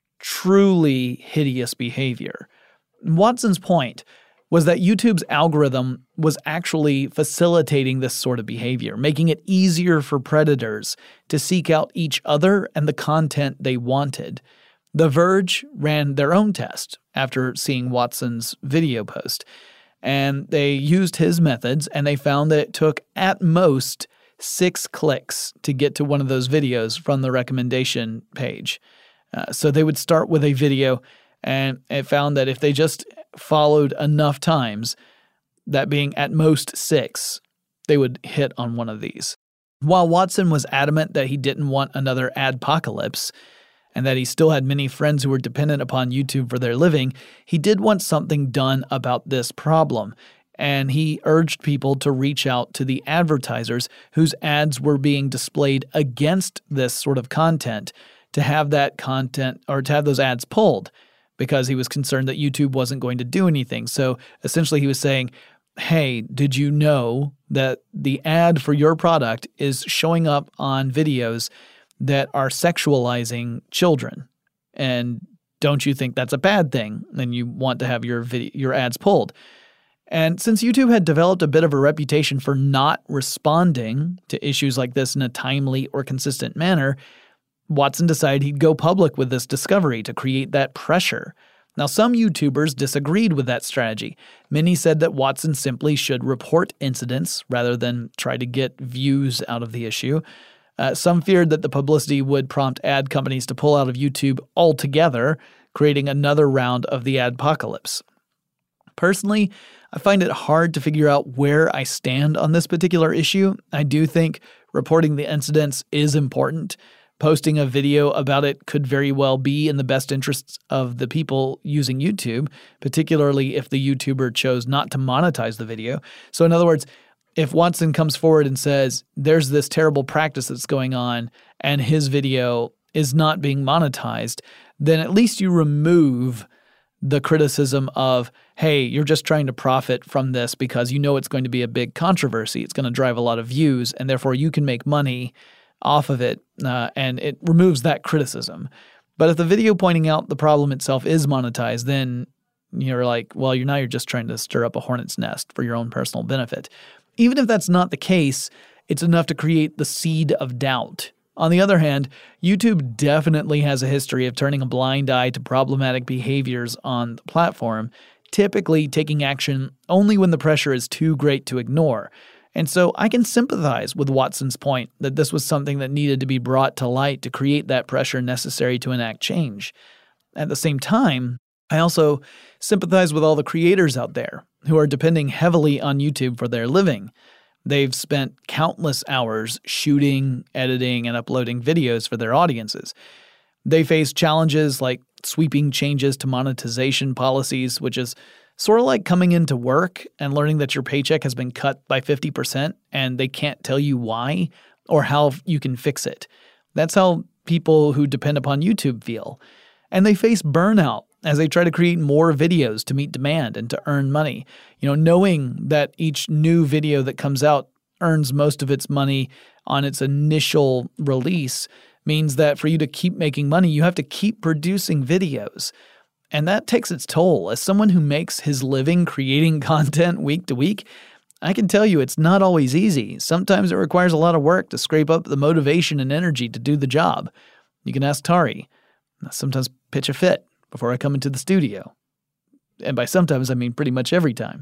truly hideous behavior. Watson's point was that YouTube's algorithm was actually facilitating this sort of behavior, making it easier for predators to seek out each other and the content they wanted. The Verge ran their own test after seeing Watson's video post, and they used his methods, and they found that it took at most 6 clicks to get to one of those videos from the recommendation page. So they would start with a video, and it found that if they just followed enough times, that being at most 6, they would hit on one of these. While Watson was adamant that he didn't want another adpocalypse, and that he still had many friends who were dependent upon YouTube for their living, he did want something done about this problem. And he urged people to reach out to the advertisers whose ads were being displayed against this sort of content to have that content or to have those ads pulled, because he was concerned that YouTube wasn't going to do anything. So essentially he was saying, hey, did you know that the ad for your product is showing up on videos that are sexualizing children? And don't you think that's a bad thing? Then you want to have your ads pulled. And since YouTube had developed a bit of a reputation for not responding to issues like this in a timely or consistent manner, Watson decided he'd go public with this discovery to create that pressure. Now, some YouTubers disagreed with that strategy. Many said that Watson simply should report incidents rather than try to get views out of the issue. Some feared that the publicity would prompt ad companies to pull out of YouTube altogether, creating another round of the adpocalypse. Personally, I find it hard to figure out where I stand on this particular issue. I do think reporting the incidents is important. Posting a video about it could very well be in the best interests of the people using YouTube, particularly if the YouTuber chose not to monetize the video. So in other words, if Watson comes forward and says, there's this terrible practice that's going on and his video is not being monetized, then at least you remove the criticism of, hey, you're just trying to profit from this because you know it's going to be a big controversy. It's going to drive a lot of views, and therefore you can make money off of it, and it removes that criticism. But if the video pointing out the problem itself is monetized, then you're like, well, you're just trying to stir up a hornet's nest for your own personal benefit. Even if that's not the case, it's enough to create the seed of doubt. On the other hand, YouTube definitely has a history of turning a blind eye to problematic behaviors on the platform, typically taking action only when the pressure is too great to ignore. And so I can sympathize with Watson's point that this was something that needed to be brought to light to create that pressure necessary to enact change. At the same time, I also sympathize with all the creators out there who are depending heavily on YouTube for their living. They've spent countless hours shooting, editing, and uploading videos for their audiences. They face challenges like sweeping changes to monetization policies, which is sort of like coming into work and learning that your paycheck has been cut by 50% and they can't tell you why or how you can fix it. That's how people who depend upon YouTube feel. And they face burnout as they try to create more videos to meet demand and to earn money. Knowing that each new video that comes out earns most of its money on its initial release means that for you to keep making money, you have to keep producing videos. And that takes its toll. As someone who makes his living creating content week to week, I can tell you it's not always easy. Sometimes it requires a lot of work to scrape up the motivation and energy to do the job. You can ask Tari. I sometimes pitch a fit before I come into the studio. And by sometimes, I mean pretty much every time.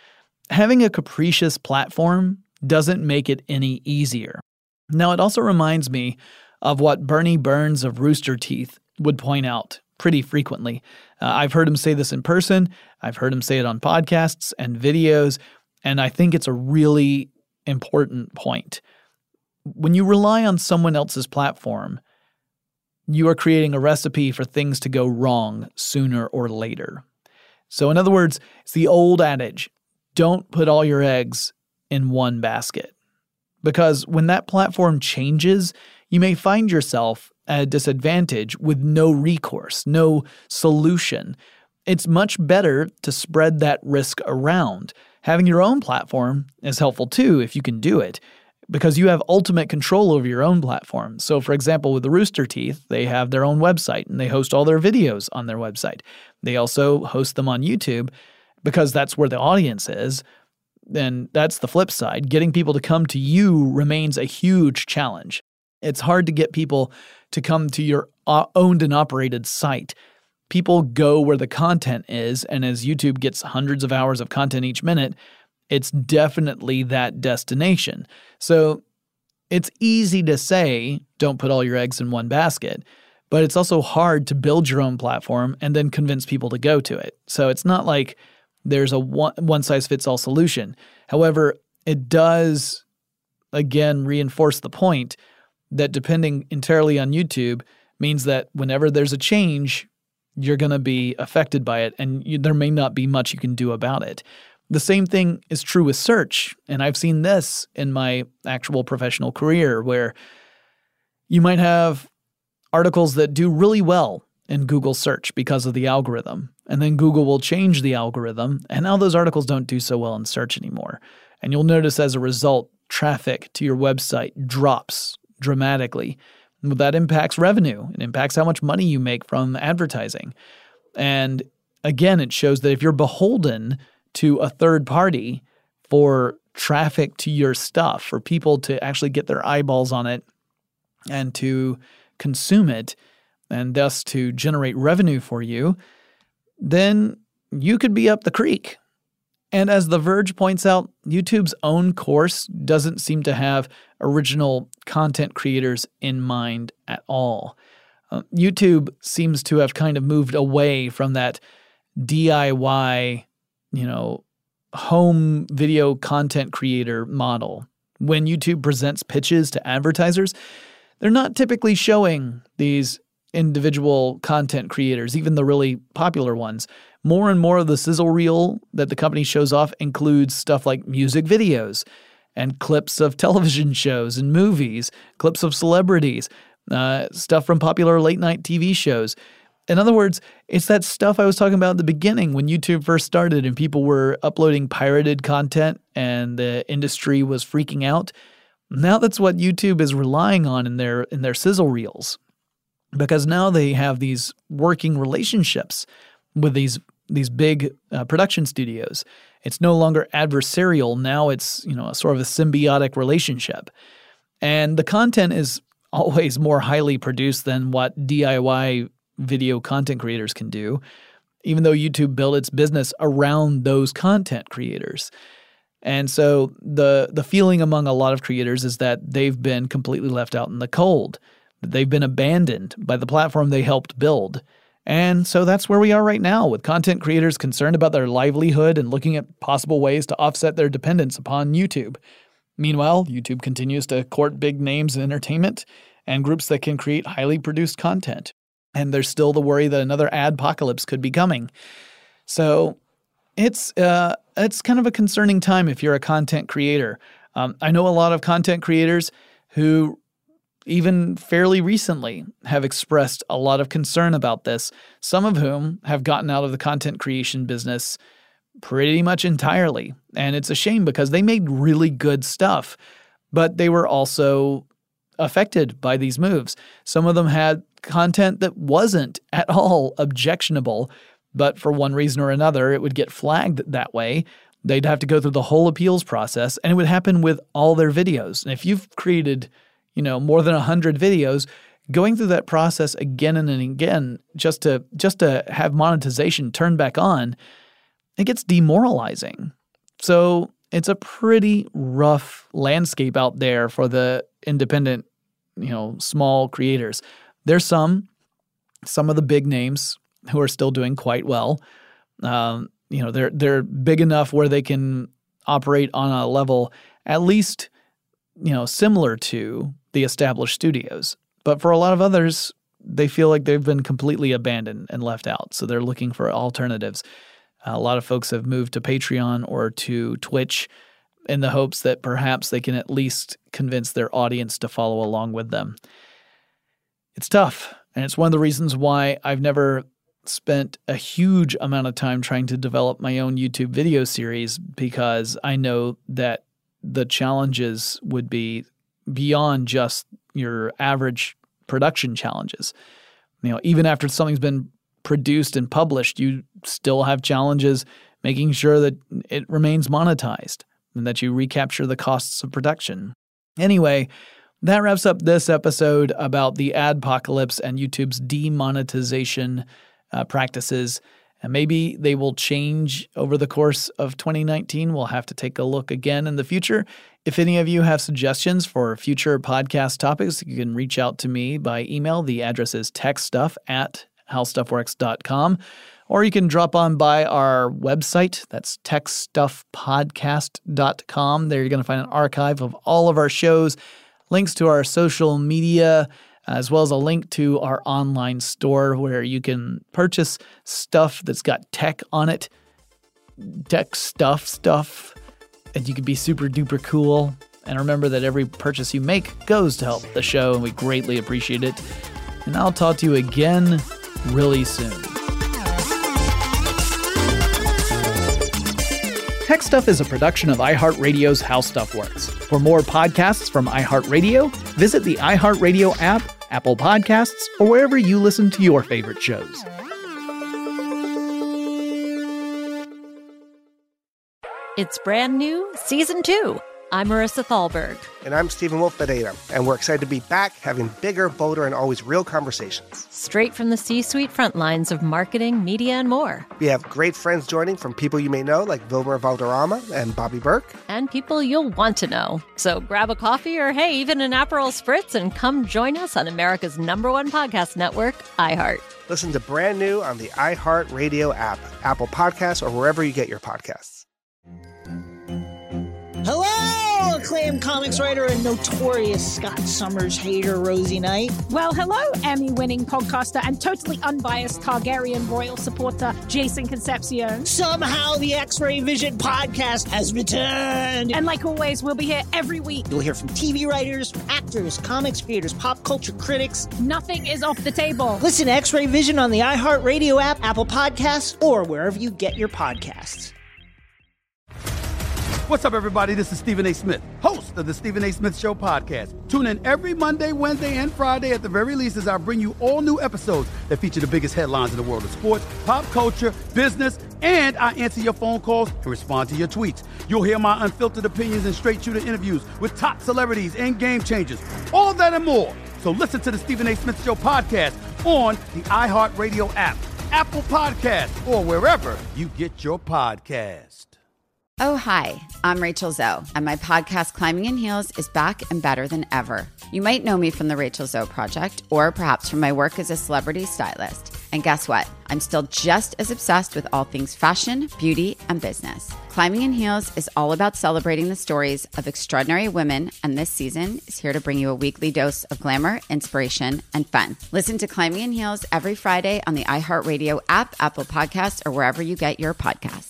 Having a capricious platform doesn't make it any easier. Now, it also reminds me of what Bernie Burns of Rooster Teeth would point out pretty frequently. I've heard him say this in person. I've heard him say it on podcasts and videos, and I think it's a really important point. When you rely on someone else's platform, you are creating a recipe for things to go wrong sooner or later. So in other words, it's the old adage, don't put all your eggs in one basket. Because when that platform changes, you may find yourself at a disadvantage with no recourse, no solution. It's much better to spread that risk around. Having your own platform is helpful too if you can do it, because you have ultimate control over your own platform. So for example, with the Rooster Teeth, they have their own website and they host all their videos on their website. They also host them on YouTube because that's where the audience is. And that's the flip side. Getting people to come to you remains a huge challenge. It's hard to get people to come to your owned and operated site. People go where the content is, and as YouTube gets hundreds of hours of content each minute, it's definitely that destination. So it's easy to say, don't put all your eggs in one basket, but it's also hard to build your own platform and then convince people to go to it. So it's not like there's a one-size-fits-all solution. However, it does, again, reinforce the point that depending entirely on YouTube means that whenever there's a change, you're going to be affected by it, and there may not be much you can do about it. The same thing is true with search, and I've seen this in my actual professional career where you might have articles that do really well in Google search because of the algorithm, and then Google will change the algorithm, and now those articles don't do so well in search anymore. And you'll notice as a result, traffic to your website drops dramatically. That impacts revenue. It impacts how much money you make from advertising. And again, it shows that if you're beholden to a third party for traffic to your stuff, for people to actually get their eyeballs on it and to consume it, and thus to generate revenue for you, then you could be up the creek. And as The Verge points out, YouTube's own course doesn't seem to have original content creators in mind at all. YouTube seems to have kind of moved away from that DIY, home video content creator model. When YouTube presents pitches to advertisers, they're not typically showing these individual content creators, even the really popular ones. More and more of the sizzle reel that the company shows off includes stuff like music videos and clips of television shows and movies, clips of celebrities, stuff from popular late-night TV shows. In other words, it's that stuff I was talking about at the beginning when YouTube first started and people were uploading pirated content and the industry was freaking out. Now that's what YouTube is relying on in their sizzle reels, because now they have these working relationships with these big production studios. It's no longer adversarial. Now it's a sort of a symbiotic relationship, and the content is always more highly produced than what DIY video content creators can do, even though YouTube built its business around those content creators. And so the feeling among a lot of creators is that they've been completely left out in the cold, that they've been abandoned by the platform they helped build. And so that's where we are right now, with content creators concerned about their livelihood and looking at possible ways to offset their dependence upon YouTube. Meanwhile, YouTube continues to court big names in entertainment and groups that can create highly produced content. And there's still the worry that another adpocalypse could be coming. So it's kind of a concerning time if you're a content creator. I know a lot of content creators who even fairly recently have expressed a lot of concern about this, some of whom have gotten out of the content creation business pretty much entirely. And it's a shame because they made really good stuff, but they were also affected by these moves. Some of them had content that wasn't at all objectionable, but for one reason or another, it would get flagged that way. They'd have to go through the whole appeals process, and it would happen with all their videos. And if you've created, more than 100 videos, going through that process again and again just to have monetization turned back on, it gets demoralizing. So it's a pretty rough landscape out there for the independent, small creators. There's some of the big names who are still doing quite well. They're big enough where they can operate on a level at least, similar to the established studios. But for a lot of others, they feel like they've been completely abandoned and left out. So they're looking for alternatives. A lot of folks have moved to Patreon or to Twitch in the hopes that perhaps they can at least convince their audience to follow along with them. It's tough, and it's one of the reasons why I've never spent a huge amount of time trying to develop my own YouTube video series, because I know that the challenges would be beyond just your average production challenges. Even after something's been produced and published, you still have challenges making sure that it remains monetized and that you recapture the costs of production. Anyway, that wraps up this episode about the adpocalypse and YouTube's demonetization practices. And maybe they will change over the course of 2019. We'll have to take a look again in the future. If any of you have suggestions for future podcast topics, you can reach out to me by email. The address is techstuff@howstuffworks.com. Or you can drop on by our website. That's techstuffpodcast.com. There you're going to find an archive of all of our shows, links to our social media, as well as a link to our online store where you can purchase stuff that's got tech on it, tech stuff, and you can be super duper cool. And remember that every purchase you make goes to help the show, and we greatly appreciate it. And I'll talk to you again really soon. Tech Stuff is a production of iHeartRadio's How Stuff Works. For more podcasts from iHeartRadio, visit the iHeartRadio app, Apple Podcasts, or wherever you listen to your favorite shows. It's brand new Season 2. I'm Marissa Thalberg. And I'm Stephen Wolf Bedeta, and we're excited to be back having bigger, bolder, and always real conversations. Straight from the C-suite front lines of marketing, media, and more. We have great friends joining from people you may know, like Vilmer Valderrama and Bobby Burke. And people you'll want to know. So grab a coffee or, hey, even an Aperol Spritz and come join us on America's #1 podcast network, iHeart. Listen to Brand New on the iHeart Radio app, Apple Podcasts, or wherever you get your podcasts. Hello, acclaimed comics writer and notorious Scott Summers hater, Rosie Knight. Well, hello, Emmy-winning podcaster and totally unbiased Targaryen royal supporter, Jason Concepcion. Somehow the X-Ray Vision podcast has returned. And like always, we'll be here every week. You'll hear from TV writers, actors, comics creators, pop culture critics. Nothing is off the table. Listen to X-Ray Vision on the iHeart Radio app, Apple Podcasts, or wherever you get your podcasts. What's up, everybody? This is Stephen A. Smith, host of the Stephen A. Smith Show podcast. Tune in every Monday, Wednesday, and Friday at the very least as I bring you all new episodes that feature the biggest headlines in the world of sports, pop culture, business, and I answer your phone calls and respond to your tweets. You'll hear my unfiltered opinions and straight-shooter interviews with top celebrities and game changers. All that and more. So listen to the Stephen A. Smith Show podcast on the iHeartRadio app, Apple Podcasts, or wherever you get your podcast. Oh, hi, I'm Rachel Zoe, and my podcast, Climbing in Heels, is back and better than ever. You might know me from the Rachel Zoe Project, or perhaps from my work as a celebrity stylist. And guess what? I'm still just as obsessed with all things fashion, beauty, and business. Climbing in Heels is all about celebrating the stories of extraordinary women, and this season is here to bring you a weekly dose of glamour, inspiration, and fun. Listen to Climbing in Heels every Friday on the iHeartRadio app, Apple Podcasts, or wherever you get your podcasts.